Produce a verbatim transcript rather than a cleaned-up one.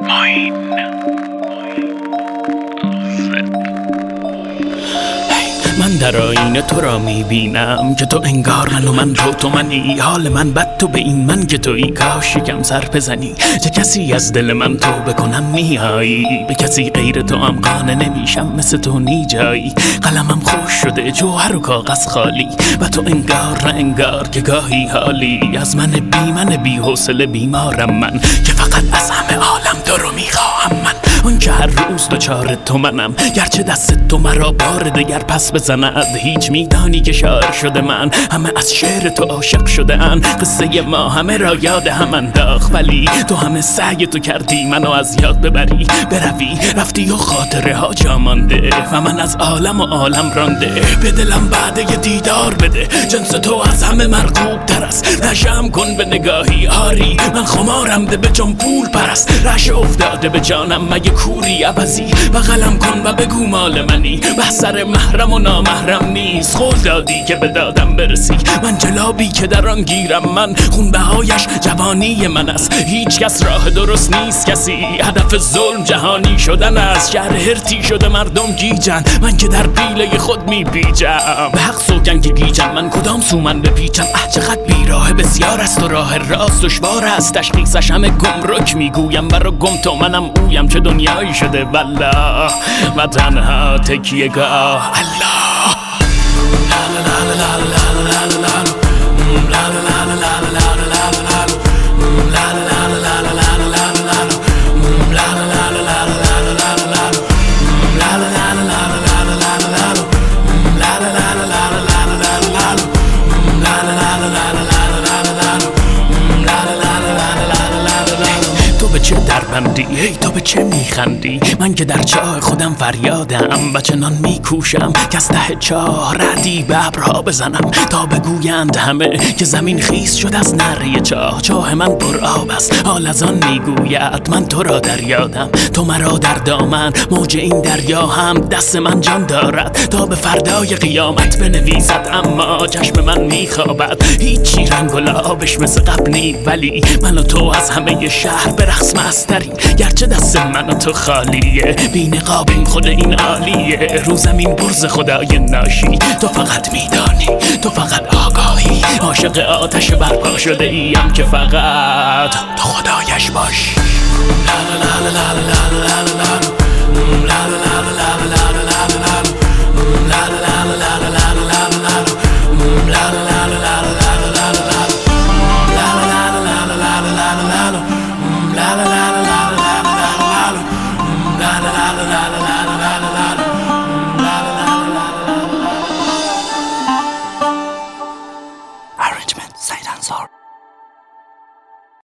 ماین من در آینه تو را میبینم که تو انگار من و من تو تو منی. حال من بد تو به این من که تویی، کاش یکم سر بزنی چه کسی از دل من تو بکنم میایی. به کسی غیر تو هم قانع نمیشم، مثل تو نی جایی. قلمم خوش شده جوهر و کاغذ خالی و تو انگار نه انگار که گاهی حالی. از من بی من بی حوصله بیمارم من که فقط از همه عالم تو رو میخواهم من. اون که هر روز دوچار تو منم، گرچه دست تو مرا بار دگر پس بزند. هیچ میدانی که شاعر شده من، همه از شعر تو عاشق شده ان. قصه ما همه را یاد هم انداخت، ولی تو همه سعی تو کردی منو از یاد ببری. بروی رفتی و خاطره ها جا مانده و من از عالم و عالم رانده. به دلم بعد یه دیدار بده، جنس تو از همه مرغوب تر است. نشم کن به نگاهی آری، من خمارم ده به جان پول پرست. رش افتاده به جانم مگه کوری عوضی، بغلم کن و بگو مال منی. بحثر محرم و نامحرم نیست، قول دادی که به دادم برسی. من جلابی که در آن گیرم من، خون بهایش جوانی من است. هیچ کس راه درست نیست کسی، هدف ظلم جهانی شدن است. شهر هرتی شده مردم گیجن، من که در پیله خود میپیچم. به حق سوگن که گیجم، من کدام سو من بپیچم. اه چقدر بیراه بسیار است و راه راست دشوار است. تشخیصش همه گمرک میگویم، برا گم تو منم اویم. چه دنیایی شده والله و تنها تکیه گاه الله. چه دربندی هی تو به چه میخندی؟ من که در چاه خودم فریادم و چنان میکوشم که از ته چاه ردی به ابرها بزنم تا بگویند همه که زمین خیس شد از نره چاه. چاه من پر آب است، حال از آن میگوید من تو را در یادم. تو مرا در دامن، موج این دریا هم دست من جان دارد تا به فردای قیامت بنویسد. اما چشم من میخوابد، هیچی رنگ و لعابش مثل قبل نی. ولی من و تو از همه شهر برقص مستریم، گرچه دست من و تو خالیه. بی نقابیم خود این عالیه، رو زمین برز خدای ناشی. تو فقط میدانی، تو فقط آگاهی، عاشق آتش برپا شده ایم که فقط تو خدایش باشی. لا لا لا لا لا لا لا لا لا.